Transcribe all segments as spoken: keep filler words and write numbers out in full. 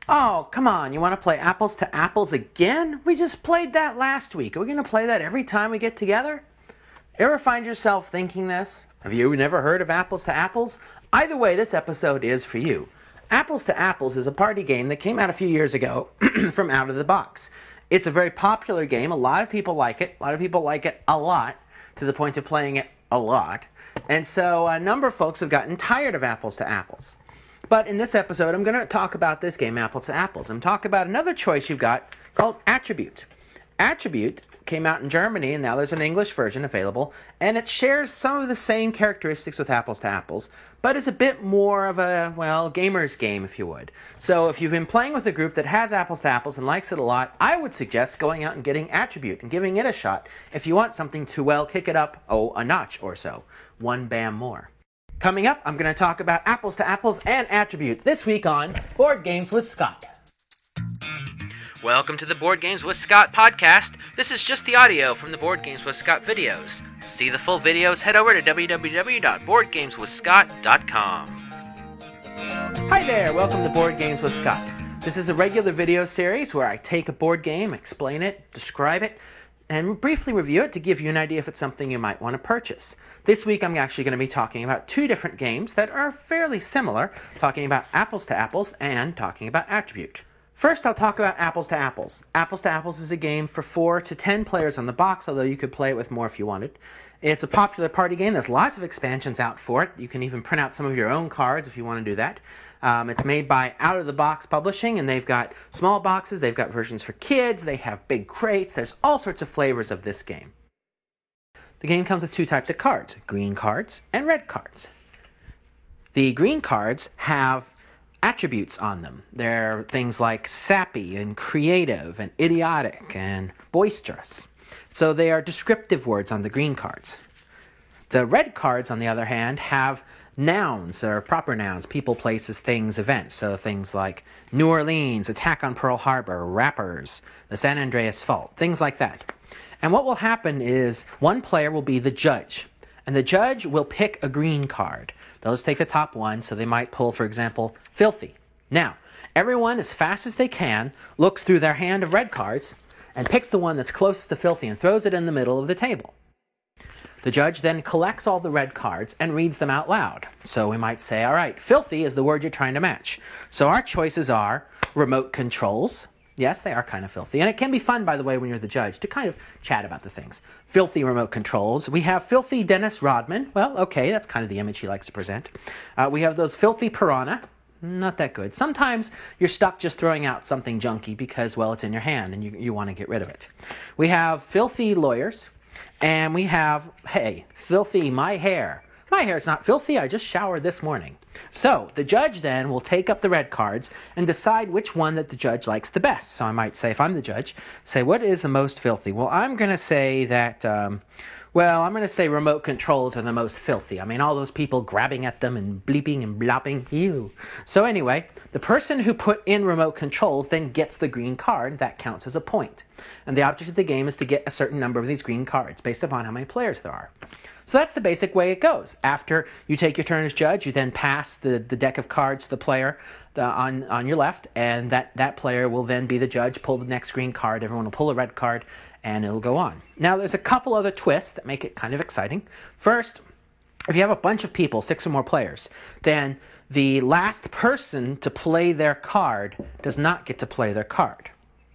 Oh, come on, you want to play apples to apples again? We just played that last week. Are we going to play that every time we get together? Ever find yourself thinking this? Have you never heard of apples to apples? Either way, this episode is for you. Apples to Apples is a party game that came out a few years ago from Out of the Box. It's a very popular game. A lot of people like it. A lot of people like it a lot, to the point of playing it a lot. And so a number of folks have gotten tired of Apples to Apples. But in this episode, I'm going to talk about this game, Apples to Apples. I'm talking about another choice you've got called Attribute. Attribute came out in Germany, and now there's an English version available, and it shares some of the same characteristics with Apples to Apples, but is a bit more of a, well, gamer's game, if you would. So if you've been playing with a group that has Apples to Apples and likes it a lot, I would suggest going out and getting Attribute and giving it a shot if you want something to, well, kick it up, oh, a notch or so. One bam more. Coming up, I'm going to talk about Apples to Apples and Attribute this week on Board Games with Scott. Welcome to the Board Games with Scott podcast. This is just the audio from the Board Games with Scott videos. To see the full videos, head over to w w w dot board games with scott dot com. Hi there, welcome to Board Games with Scott. This is a regular video series where I take a board game, explain it, describe it, and briefly review it to give you an idea if it's something you might want to purchase. This week I'm actually going to be talking about two different games that are fairly similar, talking about Apples to Apples and talking about Attribute. First, I'll talk about Apples to Apples. Apples to Apples is a game for four to ten players on the box, although you could play it with more if you wanted. It's a popular party game. There's lots of expansions out for it. You can even print out some of your own cards if you want to do that. Um, it's made by Out of the Box Publishing, and they've got small boxes, they've got versions for kids, they have big crates. There's all sorts of flavors of this game. The game comes with two types of cards, green cards and red cards. The green cards have attributes on them. They're things like sappy and creative and idiotic and boisterous. So they are descriptive words on the green cards. The red cards, on the other hand, have nouns or proper nouns, people, places, things, events. So things like New Orleans, attack on Pearl Harbor, rappers, the San Andreas Fault, things like that. And what will happen is one player will be the judge, and the judge will pick a green card. Those take the top one, so they might pull, for example, filthy. Now, everyone, as fast as they can, looks through their hand of red cards and picks the one that's closest to filthy and throws it in the middle of the table. The judge then collects all the red cards and reads them out loud. So we might say, all right, filthy is the word you're trying to match. So our choices are remote controls. Yes, they are kind of filthy. And it can be fun, by the way, when you're the judge, to kind of chat about the things. Filthy remote controls. We have filthy Dennis Rodman. Well, okay, that's kind of the image he likes to present. Uh, we have those filthy piranha. Not that good. Sometimes you're stuck just throwing out something junky because, well, it's in your hand and you, you want to get rid of it. We have filthy lawyers. And we have, hey, filthy my hair. My hair's not filthy, I just showered this morning. So, the judge then will take up the red cards and decide which one that the judge likes the best. So I might say, if I'm the judge, say, what is the most filthy? Well, I'm going to say that, um, well, I'm going to say remote controls are the most filthy. I mean, all those people grabbing at them and bleeping and blopping, ew. So anyway, the person who put in remote controls then gets the green card. That counts as a point. And the object of the game is to get a certain number of these green cards based upon how many players there are. So that's the basic way it goes. After you take your turn as judge, you then pass the, the deck of cards to the player the, on, on your left, and that, that player will then be the judge, pull the next green card, everyone will pull a red card, and it'll go on. Now, there's a couple other twists that make it kind of exciting. First, if you have a bunch of people, six or more players, then the last person to play their card does not get to play their card.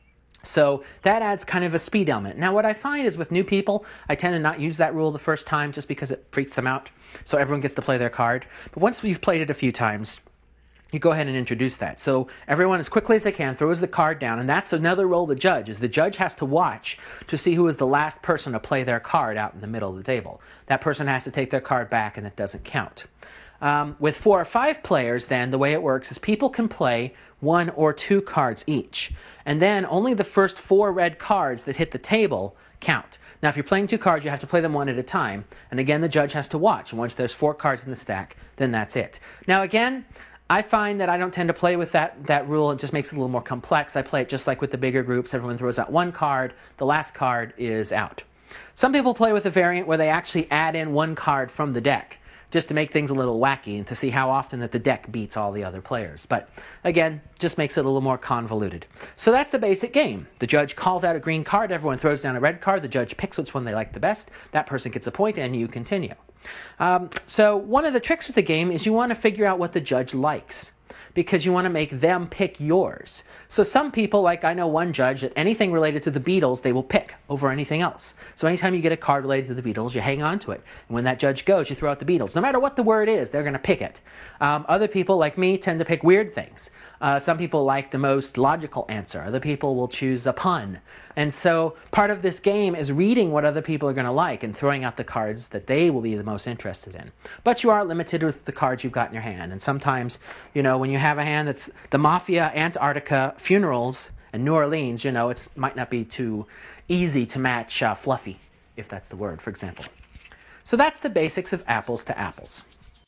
So that adds kind of a speed element. Now, what I find is with new people, I tend to not use that rule the first time just because it freaks them out. So everyone gets to play their card. But once you've played it a few times, you go ahead and introduce that. So everyone, as quickly as they can, throws the card down. And that's another role of the judge, is the judge has to watch to see who is the last person to play their card out in the middle of the table. That person has to take their card back, and it doesn't count. Um, with four or five players, then, the way it works is people can play one or two cards each. And then only the first four red cards that hit the table count. Now, if you're playing two cards, you have to play them one at a time. And again, the judge has to watch. And once there's four cards in the stack, then that's it. Now, again, I find that I don't tend to play with that, that rule. It just makes it a little more complex. I play it just like with the bigger groups. Everyone throws out one card. The last card is out. Some people play with a variant where they actually add in one card from the deck. just to make things a little wacky and to see how often that the deck beats all the other players. But again, just makes it a little more convoluted. So that's the basic game. The judge calls out a green card, everyone throws down a red card, the judge picks which one they like the best, that person gets a point, and you continue. Um, so one of the tricks with the game is you want to figure out what the judge likes, because you want to make them pick yours. So some people, like I know one judge, that anything related to the Beatles, they will pick over anything else. So anytime you get a card related to the Beatles, you hang on to it. And when that judge goes, you throw out the Beatles. No matter what the word is, they're going to pick it. Um, other people, like me, tend to pick weird things. Uh, some people like the most logical answer. Other people will choose a pun. And so part of this game is reading what other people are going to like and throwing out the cards that they will be the most interested in. But you are limited with the cards you've got in your hand. And sometimes, you know, when you have a hand that's the Mafia, Antarctica, Funerals, and New Orleans, you know, it might not be too easy to match uh, Fluffy, if that's the word, for example. So that's the basics of Apples to Apples.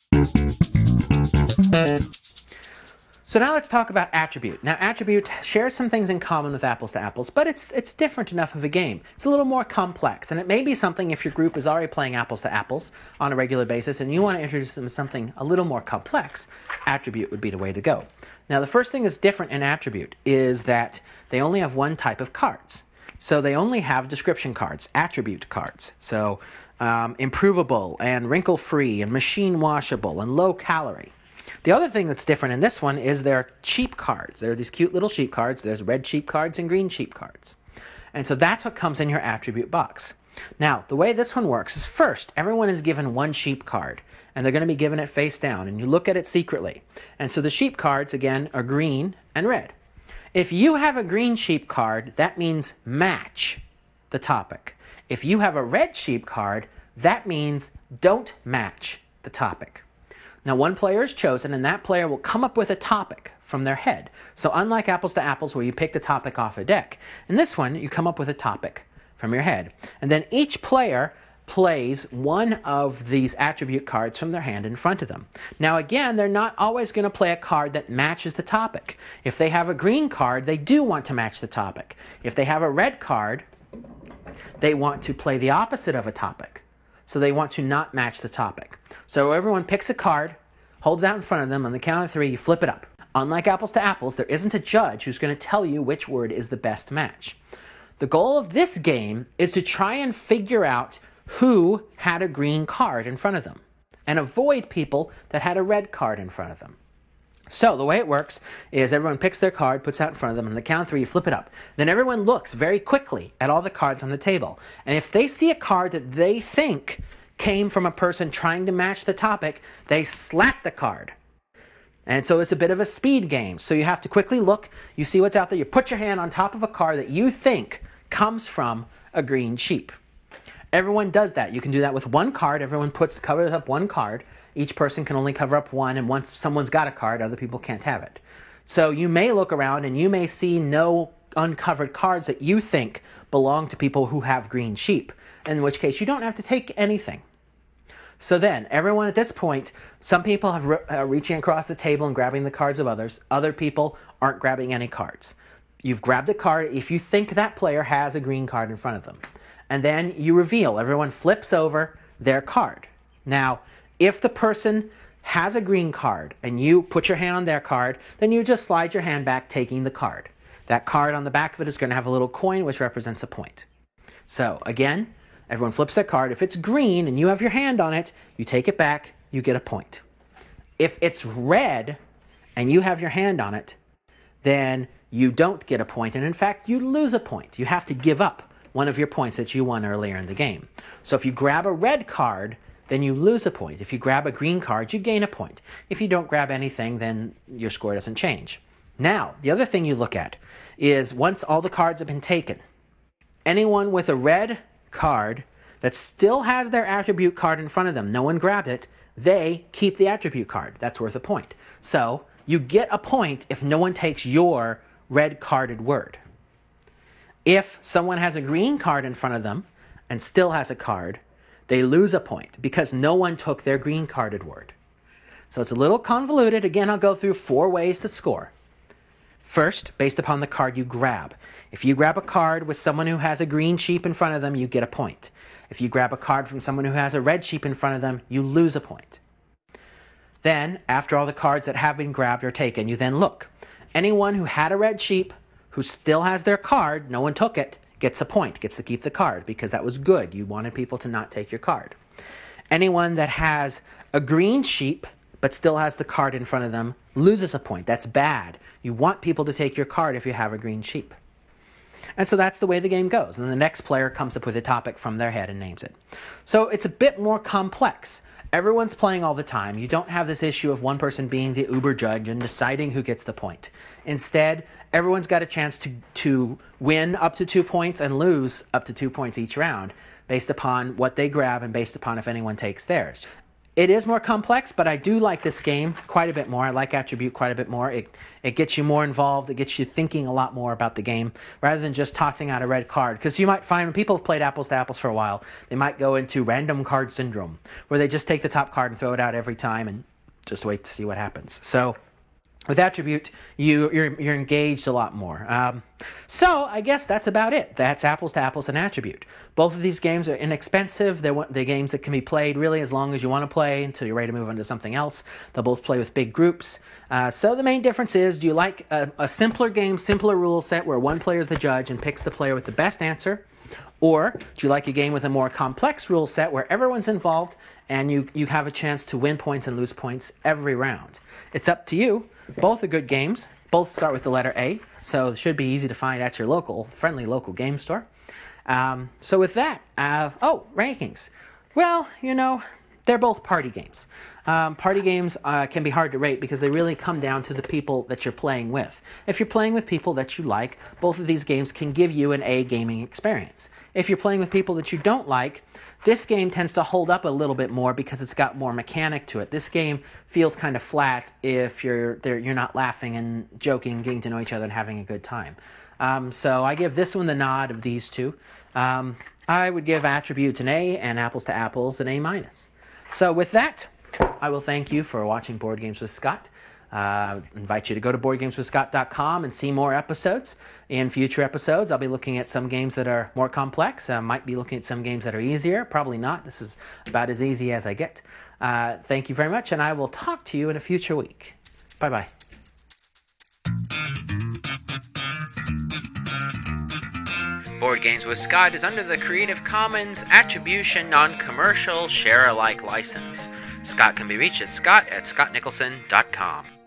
So now let's talk about Attribute. Now Attribute shares some things in common with Apples to Apples, but it's it's different enough of a game. It's a little more complex, and it may be something if your group is already playing Apples to Apples on a regular basis and you want to introduce them to something a little more complex, Attribute would be the way to go. Now the first thing that's different in Attribute is that they only have one type of cards. So they only have description cards, attribute cards. So um, improvable and wrinkle-free and machine washable and low calorie. The other thing that's different in this one is they're sheep cards. There are these cute little sheep cards. There's red sheep cards and green sheep cards. And so that's what comes in your attribute box. Now, the way this one works is first, everyone is given one sheep card, and they're going to be given it face down, and you look at it secretly. And so the sheep cards, again, are green and red. If you have a green sheep card, that means match the topic. If you have a red sheep card, that means don't match the topic. Now, one player is chosen, and that player will come up with a topic from their head. So unlike Apples to Apples, where you pick the topic off a deck, in this one, you come up with a topic from your head. And then each player plays one of these attribute cards from their hand in front of them. Now, again, they're not always going to play a card that matches the topic. If they have a green card, they do want to match the topic. If they have a red card, they want to play the opposite of a topic. So they want to not match the topic. So everyone picks a card, holds out in front of them, on the count of three, you flip it up. Unlike Apples to Apples, there isn't a judge who's going to tell you which word is the best match. The goal of this game is to try and figure out who had a green card in front of them and avoid people that had a red card in front of them. So the way it works is everyone picks their card, puts it out in front of them, and on the count of three, you flip it up. Then everyone looks very quickly at all the cards on the table. And if they see a card that they think came from a person trying to match the topic, they slap the card. And so it's a bit of a speed game. So you have to quickly look, you see what's out there, you put your hand on top of a card that you think comes from a green sheep. Everyone does that. You can do that with one card. Everyone puts covers up one card. Each person can only cover up one, and once someone's got a card, other people can't have it. So you may look around and you may see no uncovered cards that you think belong to people who have green sheep, in which case you don't have to take anything. So then, everyone at this point, some people have re uh, reaching across the table and grabbing the cards of others. Other people aren't grabbing any cards. You've grabbed a card if you think that player has a green card in front of them. And then you reveal, everyone flips over their card. Now, if the person has a green card and you put your hand on their card, then you just slide your hand back, taking the card. That card on the back of it is going to have a little coin which represents a point. So again, everyone flips their card. If it's green and you have your hand on it, you take it back, you get a point. If it's red and you have your hand on it, then you don't get a point, and in fact, you lose a point. You have to give up one of your points that you won earlier in the game. So if you grab a red card, then you lose a point. If you grab a green card, you gain a point. If you don't grab anything, then your score doesn't change. Now, the other thing you look at is once all the cards have been taken, anyone with a red card that still has their attribute card in front of them, no one grabbed it, they keep the attribute card. That's worth a point. So you get a point if no one takes your red carded word. If someone has a green card in front of them and still has a card, they lose a point because no one took their green carded word. So it's a little convoluted. Again, I'll go through four ways to score. First, based upon the card you grab. If you grab a card with someone who has a green sheep in front of them, you get a point. If you grab a card from someone who has a red sheep in front of them, you lose a point. Then, after all the cards that have been grabbed are taken, you then look. Anyone who had a red sheep, who still has their card, no one took it, gets a point, gets to keep the card, because that was good. You wanted people to not take your card. Anyone that has a green sheep, but still has the card in front of them, loses a point. That's bad. You want people to take your card if you have a green sheep. And so that's the way the game goes. And the next player comes up with a topic from their head and names it. So it's a bit more complex. Everyone's playing all the time. You don't have this issue of one person being the uber judge and deciding who gets the point. Instead, everyone's got a chance to, to win up to two points and lose up to two points each round based upon what they grab and based upon if anyone takes theirs. It is more complex, but I do like this game quite a bit more. I like Attribute quite a bit more. It it gets you more involved. It gets you thinking a lot more about the game rather than just tossing out a red card. Because you might find when people have played Apples to Apples for a while, they might go into random card syndrome, where they just take the top card and throw it out every time and just wait to see what happens. So with Attribute, you, you're, you're engaged a lot more. Um, so I guess that's about it. That's Apples to Apples and Attribute. Both of these games are inexpensive. They're the games that can be played really as long as you want to play until you're ready to move on to something else. They'll both play with big groups. Uh, so the main difference is, do you like a, a simpler game, simpler rule set where one player is the judge and picks the player with the best answer? Or do you like a game with a more complex rule set where everyone's involved and you, you have a chance to win points and lose points every round? It's up to you. Both are good games. Both start with the letter A, so it should be easy to find at your local, friendly local game store. Um, so with that, uh, oh, rankings. Well, you know, they're both party games. Um, party games uh, can be hard to rate because they really come down to the people that you're playing with. If you're playing with people that you like, both of these games can give you an A gaming experience. If you're playing with people that you don't like, this game tends to hold up a little bit more because it's got more mechanic to it. This game feels kind of flat if you're there, you're not laughing and joking, getting to know each other and having a good time. Um, so I give this one the nod of these two. Um, I would give Attribute an A and Apples to Apples an A minus. So with that, I will thank you for watching Board Games with Scott. Uh, I invite you to go to board games with scott dot com and see more episodes. In future episodes, I'll be looking at some games that are more complex. I might be looking at some games that are easier. Probably not. This is about as easy as I get. Uh, thank you very much, and I will talk to you in a future week. Bye-bye. Board Games with Scott is under the Creative Commons Attribution Non-Commercial Share-alike license. Scott can be reached at scott at scott nicholson dot com.